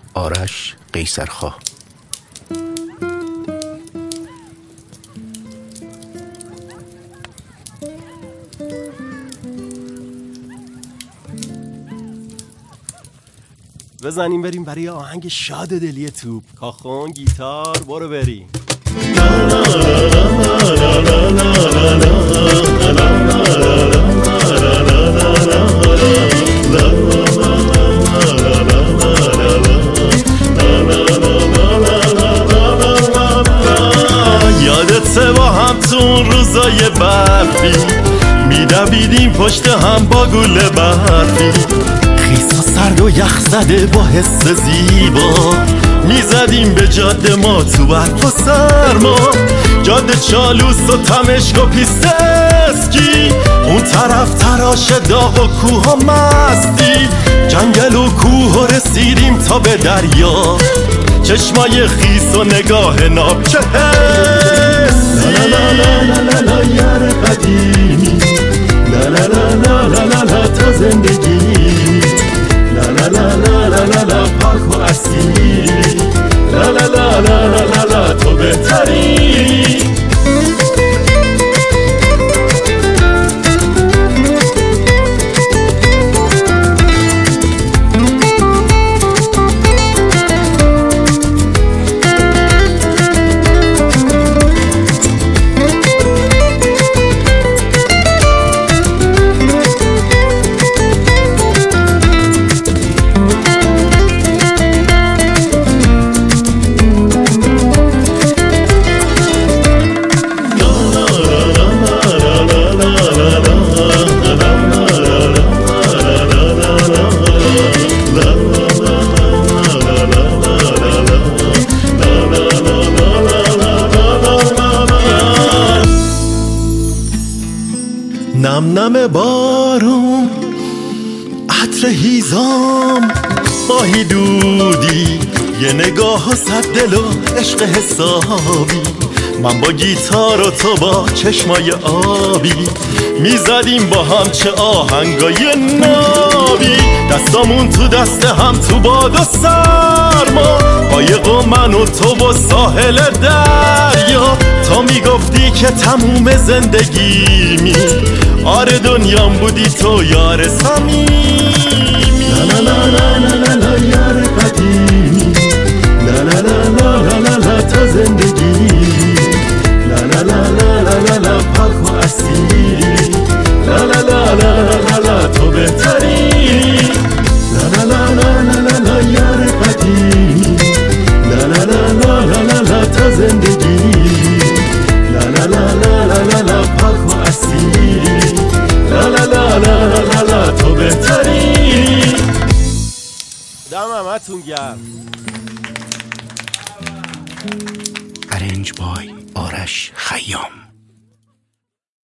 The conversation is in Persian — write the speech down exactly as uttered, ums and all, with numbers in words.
آرش قیصرخواه. بزنیم بریم برای آهنگ شاد دلی توپ. کاخون گیتار برو بریم. یادته با هم تو اون روزای برفی میدویدیم پشت هم با گل برفی، خیسا سرد و یخ زده با حس زیبا میزدیم به جاده ما تو برف و سرما، جاده چالوس و تمشک و پیست اسکی، اون طرف تراش داغ و کوه و مستی، جنگل و کوه و رسیدیم تا به دریا، چشمای خیس و نگاه ناب چه حسی. لا لا لا لا لا لا یار قدیمی، لا لا لا لا لا لا لا تا زندگی، لا لا لا لا لا لا لا پاک و اصیل، لا لا لا لا لا لا لا تو بهتری. نم نم بارون عطر هیزام ماهی دودی یه نگاه و صد دل و عشق حسابی، من با گیتار و تو با چشمای آبی میزدیم با هم چه آهنگای نابی، دستامون تو دست هم تو باد و سرما، قایق و من و تو و ساحل دریا، تا میگفتی که تموم زندگیمی آره دنیام بودی تو یار صمیمی. لا لا لا لا لا لا یار قدیمی، لا لا لا لا لا لا لا تا زندگی، لا لا لا لا لا لا لا پاک و اصیل، لا لا لا لا لا لا تو بهتری، لا لا لا لا لا لا لا یار قدیمی، لا لا لا لا لا لا لا تا زندگی، لا لا لا لا لا لا لا پاک و اصیل، لا لا لا لا لا لا تو بهتری. دم همتون گرم. ارنج بای آرش خیام.